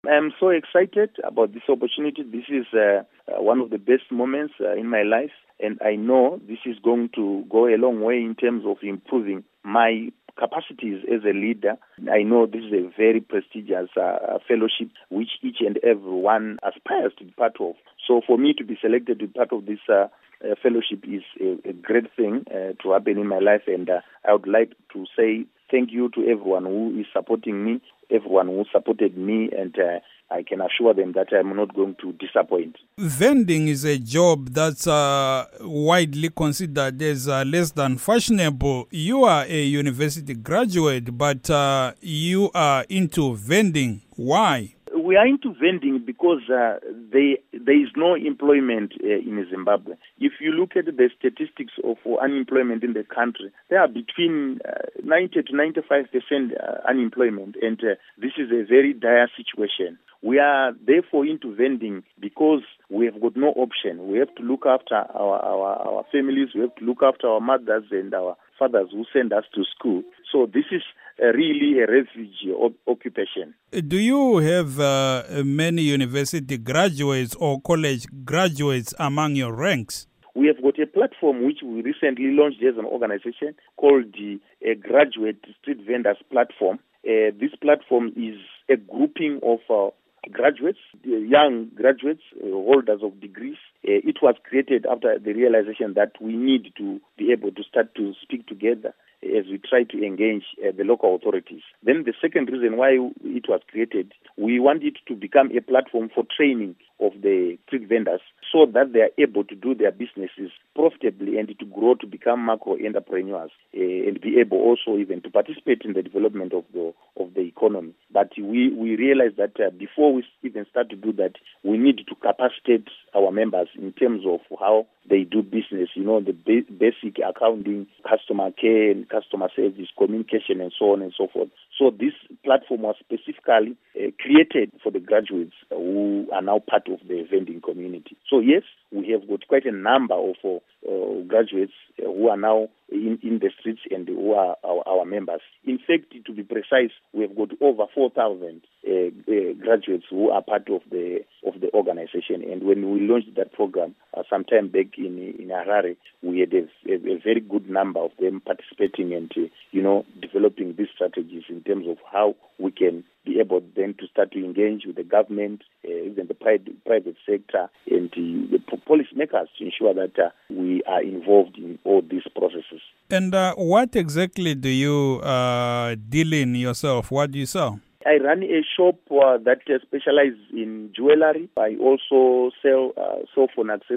I'm so excited about this opportunity. This is one of the best moments in my life, and I know this is going to go a long way in terms of improving my capacities as a leader. I know this is a very prestigious fellowship which each and everyone aspires to be part of. So for me to be selected to be part of this fellowship is a great thing to happen in my life, and I would like to say thank you to everyone who is supporting me, everyone who supported me, and I can assure them that I'm not going to disappoint. Vending is a job that's widely considered as less than fashionable. You are a university graduate, but you are into vending. Why? We are into vending because there is no employment in Zimbabwe. If you look at the statistics of unemployment in the country, there are between 90 to 95% unemployment, and this is a very dire situation. We are therefore into vending because we have got no option. We have to look after our families, we have to look after our mothers and our fathers who send us to school. So this is really a refugee occupation. Do you have many university graduates or college graduates among your ranks? We have got a platform which we recently launched as an organization called the Graduate Street Vendors Platform. This platform is a grouping of graduates, young graduates, holders of degrees. It was created after the realization that we need to be able to start to speak together as we try to engage the local authorities. Then the second reason why it was created, we want it to become a platform for training of the street vendors so that they are able to do their businesses profitably and to grow to become macro entrepreneurs and be able also even to participate in the development of the economy. But we realize that before we even start to do that, we need to capacitate our members in terms of how they do business, the basic accounting, customer care and customer service, communication and so on and so forth. So this platform was specifically created for the graduates who are now part of the vending community. So yes, we have got quite a number of graduates who are now in the streets and who are our members. In fact, to be precise, we have got over 4,000 graduates who are part of the organization. And when we launched that program sometime back in Harare, we had a very good number of them participating and developing these strategies in terms of how we can be able then to start to engage with the government, even the private sector, and the policymakers to ensure that we are involved in all these processes. And what exactly do you deal in yourself? What do you sell? I run a shop that specializes in jewelry. I also sell cell phone accessories.